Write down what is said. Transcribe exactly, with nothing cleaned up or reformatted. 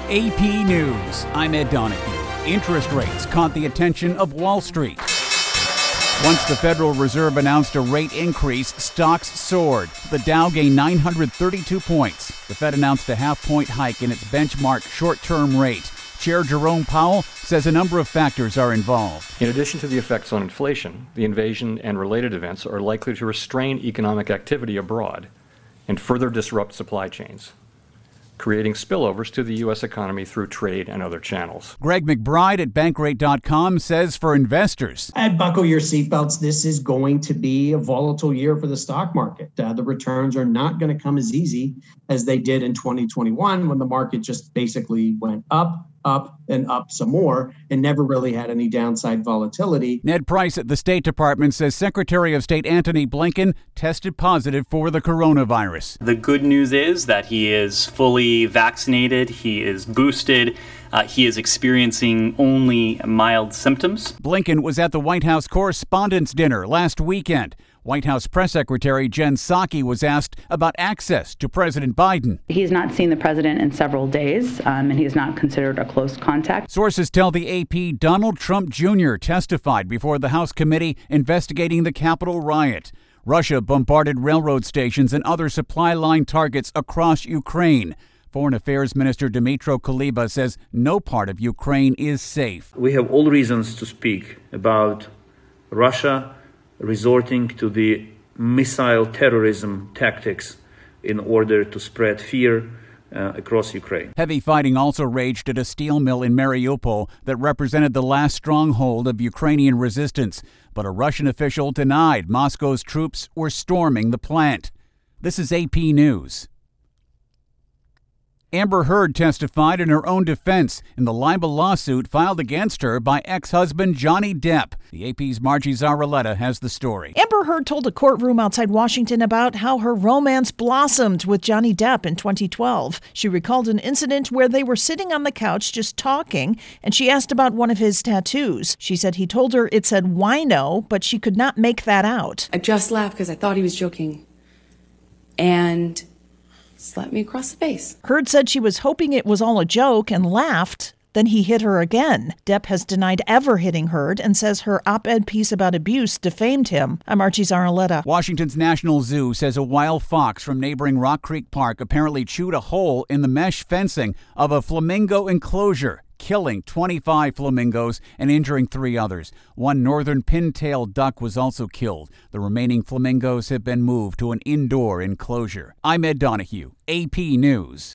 A P News, I'm Ed Donahue. Interest rates caught the attention of Wall Street. Once the Federal Reserve announced a rate increase, stocks soared. The Dow gained nine hundred thirty-two points. The Fed announced a half-point hike in its benchmark short-term rate. Chair Jerome Powell says a number of factors are involved. In addition to the effects on inflation, the invasion and related events are likely to restrain economic activity abroad and further disrupt supply chains, creating spillovers to the U S economy through trade and other channels. Greg McBride at Bankrate dot com says for investors, I'd buckle your seatbelts. This is going to be a volatile year for the stock market. Uh, the returns are not going to come as easy as they did in twenty twenty-one when the market just basically went up, up, and up some more and never really had any downside volatility. Ned Price at the State Department says Secretary of State Antony Blinken tested positive for the coronavirus. The good news is that he is fully vaccinated, he is boosted, uh, he is experiencing only mild symptoms. Blinken was at the White House Correspondents' Dinner last weekend. White House Press Secretary Jen Psaki was asked about access to President Biden. He's not seen the president in several days, um, and he's not considered a close contact. Sources tell the A P Donald Trump Junior testified before the House committee investigating the Capitol riot. Russia bombarded railroad stations and other supply line targets across Ukraine. Foreign Affairs Minister Dmytro Kuleba says no part of Ukraine is safe. We have all reasons to speak about Russia resorting to the missile terrorism tactics in order to spread fear uh, across Ukraine. Heavy fighting also raged at a steel mill in Mariupol that represented the last stronghold of Ukrainian resistance, but a Russian official denied Moscow's troops were storming the plant. This is A P News. Amber Heard testified in her own defense in the libel lawsuit filed against her by ex-husband Johnny Depp. The A P's Margie Zarraletta has the story. Amber Heard told a courtroom outside Washington about how her romance blossomed with Johnny Depp in twenty twelve. She recalled an incident where they were sitting on the couch just talking, and she asked about one of his tattoos. She said he told her it said wino, but she could not make that out. I just laughed because I thought he was joking. And slapped me across the face. Heard said she was hoping it was all a joke and laughed. Then he hit her again. Depp has denied ever hitting Heard and says her op-ed piece about abuse defamed him. I'm Archie Zarraletta. Washington's National Zoo says a wild fox from neighboring Rock Creek Park apparently chewed a hole in the mesh fencing of a flamingo enclosure, killing twenty-five flamingos and injuring three others. One northern pintail duck was also killed. The remaining flamingos have been moved to an indoor enclosure. I'm Ed Donahue, A P News.